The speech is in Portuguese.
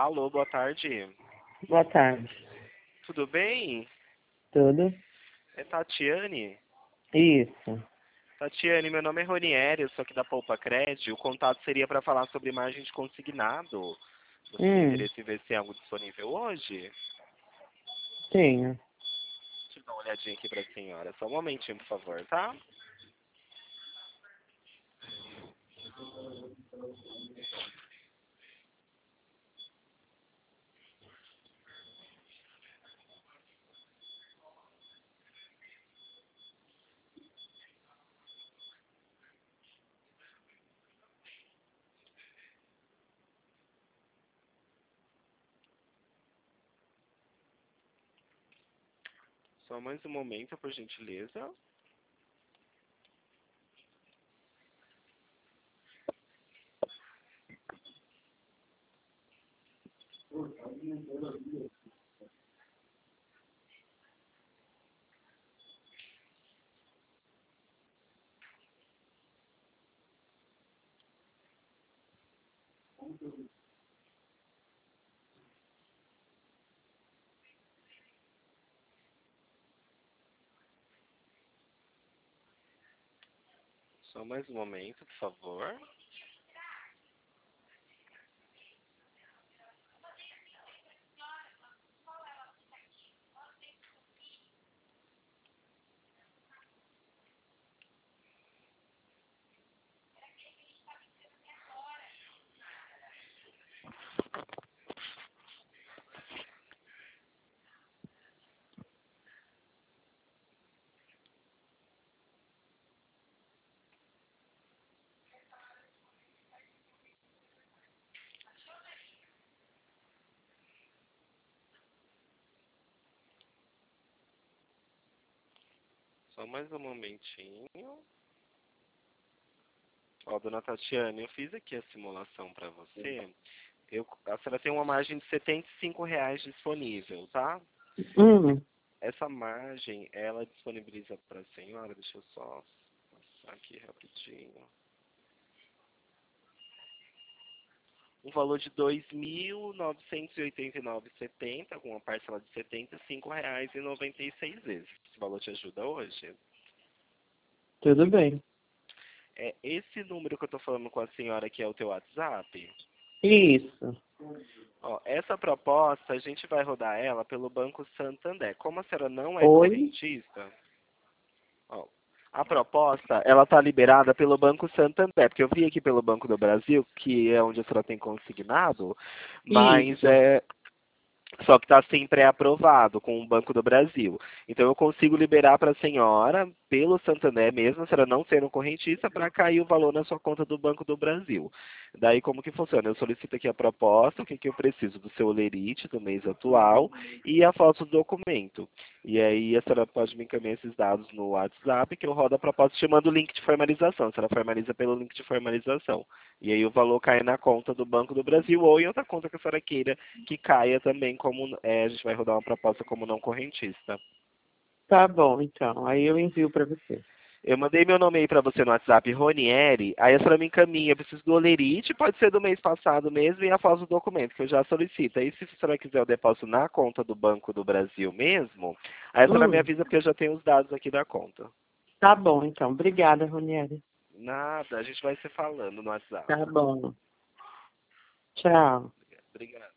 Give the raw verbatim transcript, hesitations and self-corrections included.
Alô, boa tarde. Boa tarde. Tudo bem? Tudo? É Tatiane? Isso. Tatiane, meu nome é Ronieri, eu sou aqui da Poupa Cred. O contato seria para falar sobre margem de consignado. Você tem Hum, interesse em ver se tem algo disponível hoje? tenho. Deixa eu dar uma olhadinha aqui para a senhora. Só um momentinho, por favor, tá? Só mais um momento, por gentileza. Só mais um momento, por favor. Só mais um momentinho. Ó, dona Tatiane, eu fiz aqui a simulação para você. Eu, a senhora tem uma margem de setenta e cinco reais disponível, tá? Hum, Essa margem, ela disponibiliza para a senhora, deixa eu só passar aqui rapidinho, um valor de dois mil novecentos e oitenta e nove reais e setenta centavos, com uma parcela de setenta e cinco reais e noventa e seis vezes. Esse valor te ajuda hoje? tudo bem. É esse número que eu estou falando com a senhora que é o teu WhatsApp? Isso. Ó, essa proposta, a gente vai rodar ela pelo Banco Santander. Como a senhora não é Oi? correntista, ó, a proposta, ela está liberada pelo Banco Santander, porque eu vi aqui pelo Banco do Brasil, que é onde a senhora tem consignado, mas Isso. é, só que está sem pré-aprovado com o Banco do Brasil. Então eu consigo liberar para a senhora, pelo Santander mesmo, a senhora não sendo correntista, para cair o valor na sua conta do Banco do Brasil. Daí como que funciona? Eu solicito aqui a proposta, o que, que eu preciso do seu olerite do mês atual e a foto do documento. E aí a senhora pode me encaminhar esses dados no WhatsApp, que eu rodo a proposta chamando o link de formalização. A senhora formaliza pelo link de formalização. E aí o valor cai na conta do Banco do Brasil ou em outra conta que a senhora queira que caia também como é, a gente vai rodar uma proposta como não correntista. Tá bom, então. Aí eu envio para você. Eu mandei meu nome aí para você no WhatsApp, Ronieri, aí a senhora me encaminha, eu preciso do olerite, pode ser do mês passado mesmo, e a foto do documento, que eu já solicito. Aí se a senhora quiser o depósito na conta do Banco do Brasil mesmo, aí a senhora me Hum, avisa porque eu já tenho os dados aqui da conta. tá bom, então. Obrigada, Ronieri. Nada, a gente vai se falando no WhatsApp. Tá bom. Tchau. Obrigado.